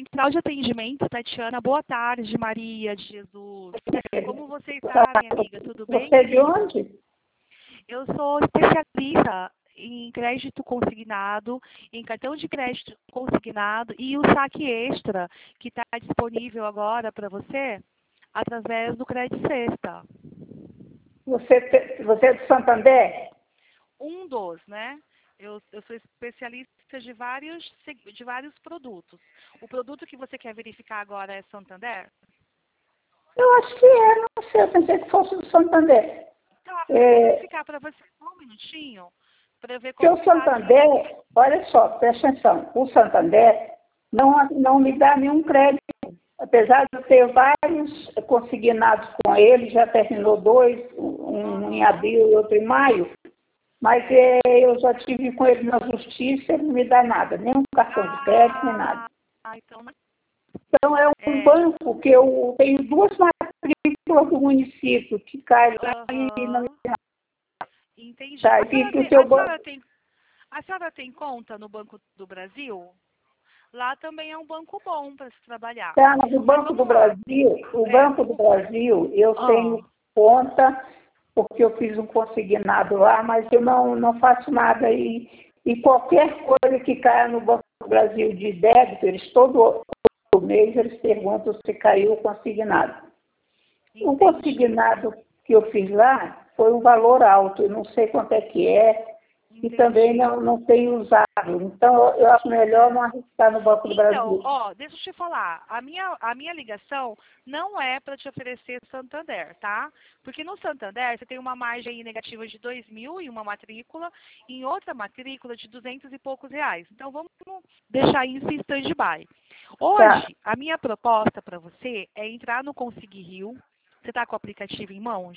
Central de Atendimento, Tatiana. Boa tarde, Maria de Jesus. Como você está, minha amiga? Tudo bem? Você é de onde? Eu sou especialista em crédito consignado, em cartão de crédito consignado e o saque extra, que está disponível agora para você, através do Crédito Sexta. Você é de Santander? Um dos, né? Eu sou especialista de vários produtos. O produto que você quer verificar agora é Santander? Eu acho que é, não sei, eu pensei que fosse do Santander. Tá, eu vou verificar para você só um minutinho, para ver Porque como o está aqui. Santander, olha só, presta atenção, o Santander não me dá nenhum crédito. Apesar de eu ter vários consignados com ele, já terminou 2, um em abril e outro em maio, mas eu já tive com ele na justiça, ele não me dá nada, nem um cartão de crédito, nem nada. Então, Então é um banco que eu tenho 2 matrículas do município que cai lá e não me dá. Entendi. Tá, A senhora tem conta no Banco do Brasil? Lá também é um banco bom para se trabalhar. Tá, mas o Banco do Brasil, eu tenho conta, porque eu fiz um consignado lá, mas eu não faço nada aí. E qualquer coisa que caia no Banco do Brasil de débito, todo mês eles perguntam se caiu o consignado. Entendi. O consignado que eu fiz lá foi um valor alto, eu não sei quanto é que é, e também não tenho usado. Então, eu acho melhor não arriscar no Banco do Brasil. Então, deixa eu te falar. A minha ligação não é para te oferecer Santander, tá? Porque no Santander você tem uma margem aí negativa de 2.000 em uma matrícula, e em outra matrícula de 200 e poucos reais. Então, vamos deixar isso em stand-by. Hoje, a minha proposta para você é entrar no Consegui Rio. Você está com o aplicativo em mãos?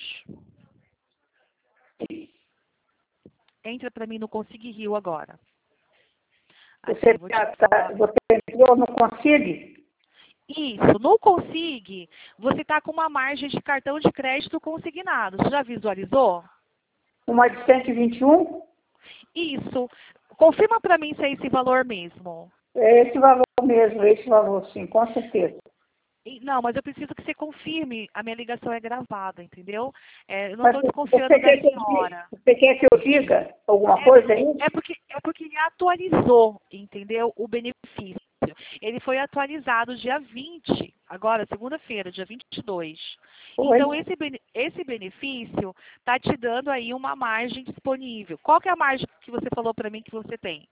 Entra para mim no Consegui Rio agora. Você entrou no Consegui? Isso, no Consig, você está com uma margem de cartão de crédito consignado. Você já visualizou? Uma de 121? Isso. Confirma para mim se é esse valor mesmo. É esse valor sim, com certeza. Não, mas eu preciso que você confirme. A minha ligação é gravada, entendeu? Eu não estou desconfiando da senhora. Você quer que eu diga alguma coisa aí? É porque ele atualizou, entendeu? O benefício. Ele foi atualizado dia 20, agora, segunda-feira, dia 22. Então, esse benefício está te dando aí uma margem disponível. Qual que é a margem que você falou para mim que você tem?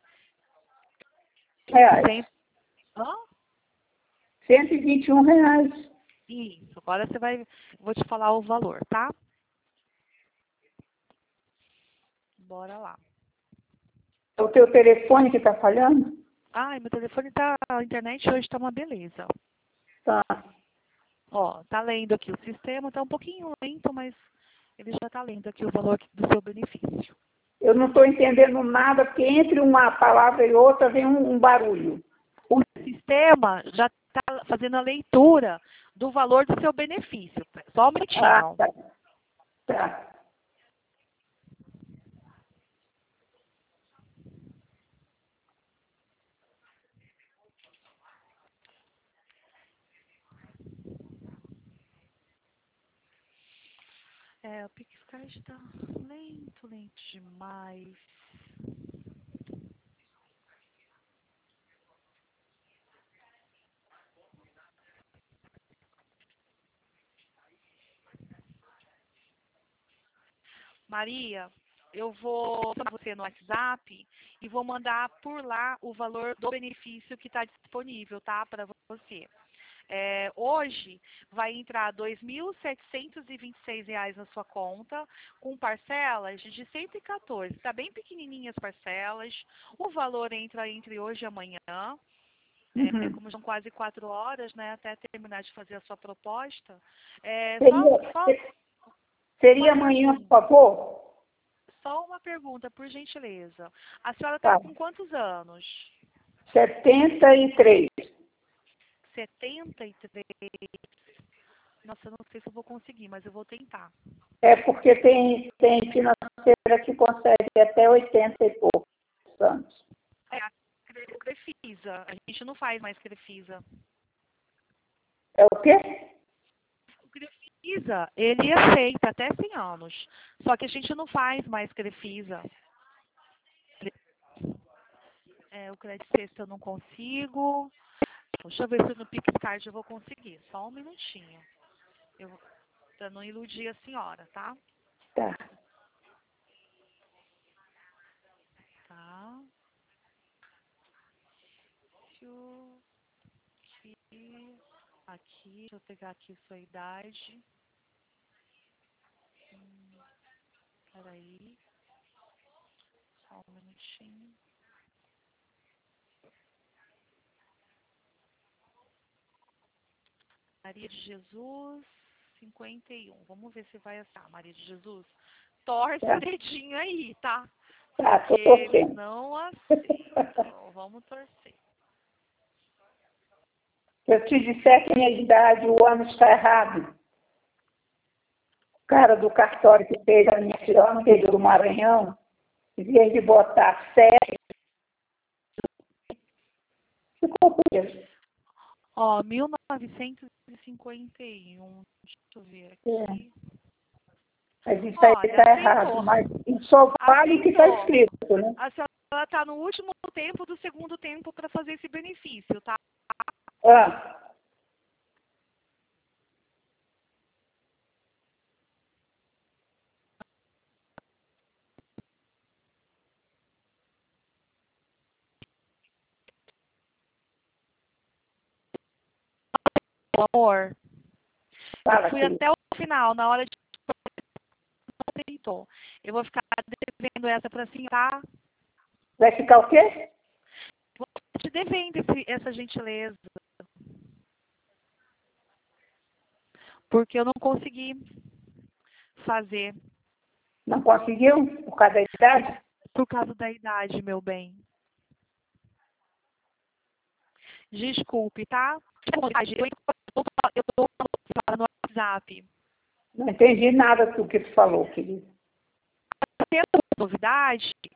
Reais. Hã? R$121. Isso, agora vou te falar o valor, tá? Bora lá. É o teu telefone que está falhando? Ai, meu telefone a internet hoje tá uma beleza. Tá. Ó, tá lendo aqui o sistema, tá um pouquinho lento, mas ele já tá lendo aqui o valor do seu benefício. Eu não estou entendendo nada, porque entre uma palavra e outra vem um barulho. O sistema já está fazendo a leitura do valor do seu benefício. Só um minutinho. Tá. O PixCard está lento demais. Maria, eu vou chamar você no WhatsApp e vou mandar por lá o valor do benefício que está disponível, tá? Para você. Hoje vai entrar R$ 2.726 na sua conta, com parcelas de 114. Está bem pequenininhas as parcelas. O valor entra entre hoje e amanhã. Como são quase 4 horas, né, até terminar de fazer a sua proposta. Seria amanhã, por favor? Só uma pergunta, por gentileza. A senhora está com quantos anos? 73. 73. Nossa, eu não sei se eu vou conseguir, mas eu vou tentar. É porque tem financeira que consegue até 80 e poucos anos. A Crefisa. A gente não faz mais Crefisa. É o quê? O Crefisa, ele aceita até 100 anos. Só que a gente não faz mais Crefisa. O Credit Sexta eu não consigo. Deixa eu ver se no PixCard eu vou conseguir. Só um minutinho. Pra não iludir a senhora, tá? Tá. Tá. Aqui, deixa eu pegar aqui sua idade. Peraí. Só um minutinho. Maria de Jesus, 51. Vamos ver se vai achar. Maria de Jesus, torce Tá. o dedinho aí, tá? Tá, tô Porque eles torcendo. não aceitam. Vamos torcer. Se eu te disser que minha idade, o ano está errado, o cara do cartório que fez a minha filha no interior do Maranhão, em vez de botar 7, ficou preso. Ó, 1951. Deixa eu ver aqui. Mas isso aí Olha, está aceitou. errado. Mas só vale o que está Aceitou. escrito, né? A senhora está no último tempo do segundo tempo para fazer esse benefício, tá? Ah, Amor, fala, eu fui querido. até o final, na hora de aceitou. Eu vou ficar devendo essa para a senhora, tá? Vai ficar o quê? Vou te devendo essa gentileza. Porque eu não consegui fazer Não conseguiu? Por causa da idade? por causa da idade, meu bem. Desculpe, tá? Eu tô no WhatsApp. Não entendi nada do que tu falou, querido. Tendo novidade,